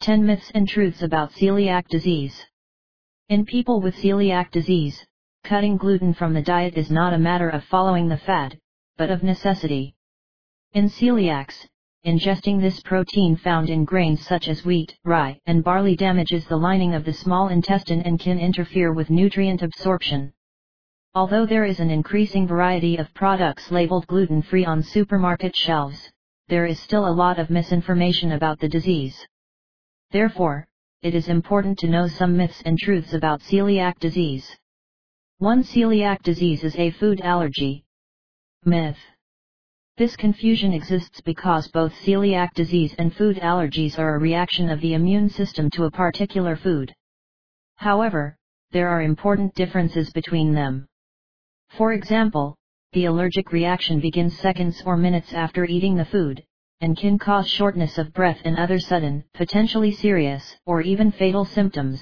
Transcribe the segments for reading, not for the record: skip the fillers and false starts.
10 Myths and Truths about Celiac Disease. In people with celiac disease, cutting gluten from the diet is not a matter of following the fad, but of necessity. In celiacs, ingesting this protein found in grains such as wheat, rye, and barley damages the lining of the small intestine and can interfere with nutrient absorption. Although there is an increasing variety of products labeled gluten-free on supermarket shelves, there is still a lot of misinformation about the disease. Therefore, it is important to know some myths and truths about celiac disease. 1. Celiac disease is a food allergy. Myth. This confusion exists because both celiac disease and food allergies are a reaction of the immune system to a particular food. However, there are important differences between them. For example, the allergic reaction begins seconds or minutes after eating the food, and can cause shortness of breath and other sudden, potentially serious, or even fatal symptoms.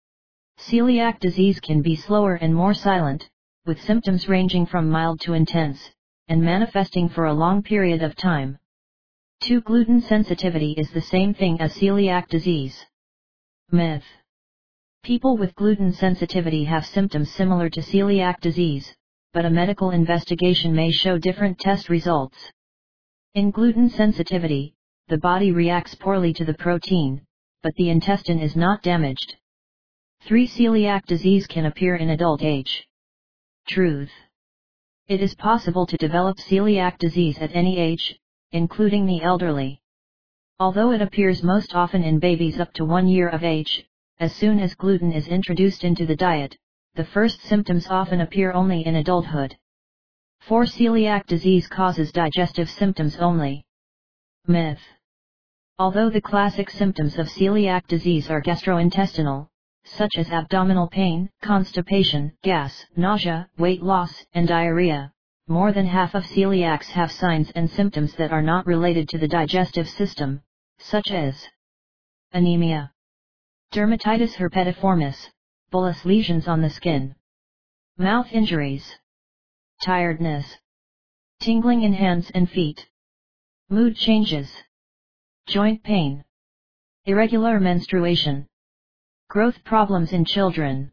Celiac disease can be slower and more silent, with symptoms ranging from mild to intense, and manifesting for a long period of time. 2. Gluten sensitivity is the same thing as celiac disease. Myth. People with gluten sensitivity have symptoms similar to celiac disease, but a medical investigation may show different test results. In gluten sensitivity, the body reacts poorly to the protein, but the intestine is not damaged. 3. Celiac disease can appear in adult age. Truth. It is possible to develop celiac disease at any age, including the elderly. Although it appears most often in babies up to 1 year of age, as soon as gluten is introduced into the diet, the first symptoms often appear only in adulthood. 4. Celiac disease causes digestive symptoms only. Myth. Although the classic symptoms of celiac disease are gastrointestinal, such as abdominal pain, constipation, gas, nausea, weight loss, and diarrhea, more than half of celiacs have signs and symptoms that are not related to the digestive system, such as anemia, dermatitis herpetiformis, bullous lesions on the skin, mouth injuries, tiredness, tingling in hands and feet, mood changes, joint pain, irregular menstruation, growth problems in children.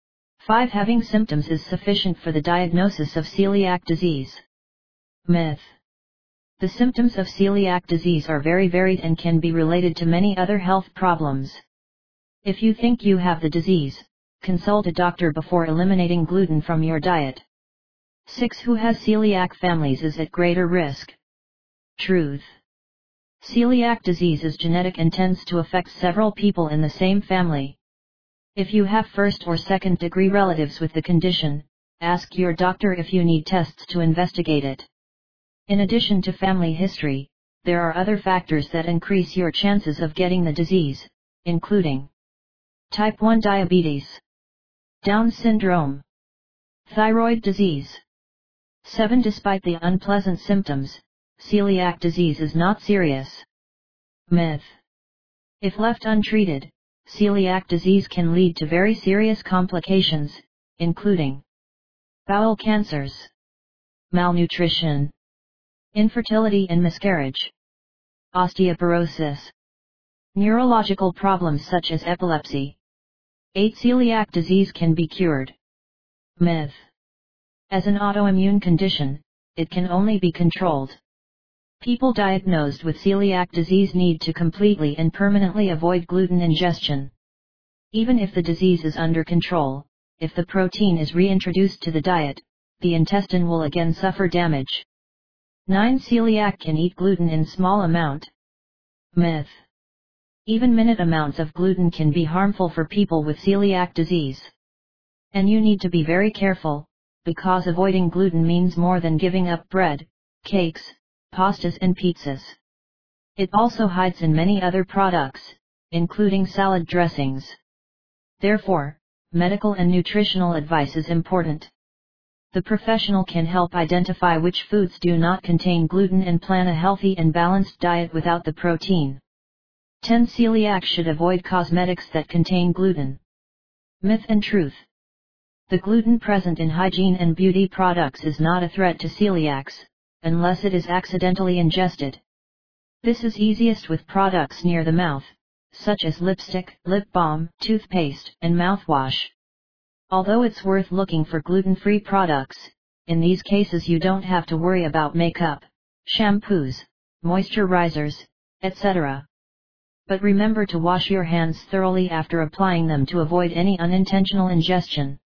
5. Having symptoms is sufficient for the diagnosis of celiac disease. Myth. The symptoms of celiac disease are very varied and can be related to many other health problems. If you think you have the disease, consult a doctor before eliminating gluten from your diet. 6. Who has celiac families is at greater risk. Truth. Celiac disease is genetic and tends to affect several people in the same family. If you have first or second degree relatives with the condition, ask your doctor if you need tests to investigate it. In addition to family history, there are other factors that increase your chances of getting the disease, including type 1 diabetes, Down syndrome, thyroid disease. 7. Despite the unpleasant symptoms, celiac disease is not serious. Myth. If left untreated, celiac disease can lead to very serious complications, including bowel cancers, malnutrition, infertility and miscarriage, osteoporosis, neurological problems such as epilepsy. 8. Celiac disease can be cured. Myth. As an autoimmune condition, it can only be controlled. People diagnosed with celiac disease need to completely and permanently avoid gluten ingestion. Even if the disease is under control, if the protein is reintroduced to the diet, the intestine will again suffer damage. 9. Celiac can eat gluten in small amount. Myth. Even minute amounts of gluten can be harmful for people with celiac disease. And you need to be very careful, because avoiding gluten means more than giving up bread, cakes, pastas and pizzas. It also hides in many other products, including salad dressings. Therefore, medical and nutritional advice is important. The professional can help identify which foods do not contain gluten and plan a healthy and balanced diet without the protein. 10. Celiacs should avoid cosmetics that contain gluten. Myth and truth. The gluten present in hygiene and beauty products is not a threat to celiacs, unless it is accidentally ingested. This is easiest with products near the mouth, such as lipstick, lip balm, toothpaste, and mouthwash. Although it's worth looking for gluten-free products, in these cases you don't have to worry about makeup, shampoos, moisturizers, etc. But remember to wash your hands thoroughly after applying them to avoid any unintentional ingestion.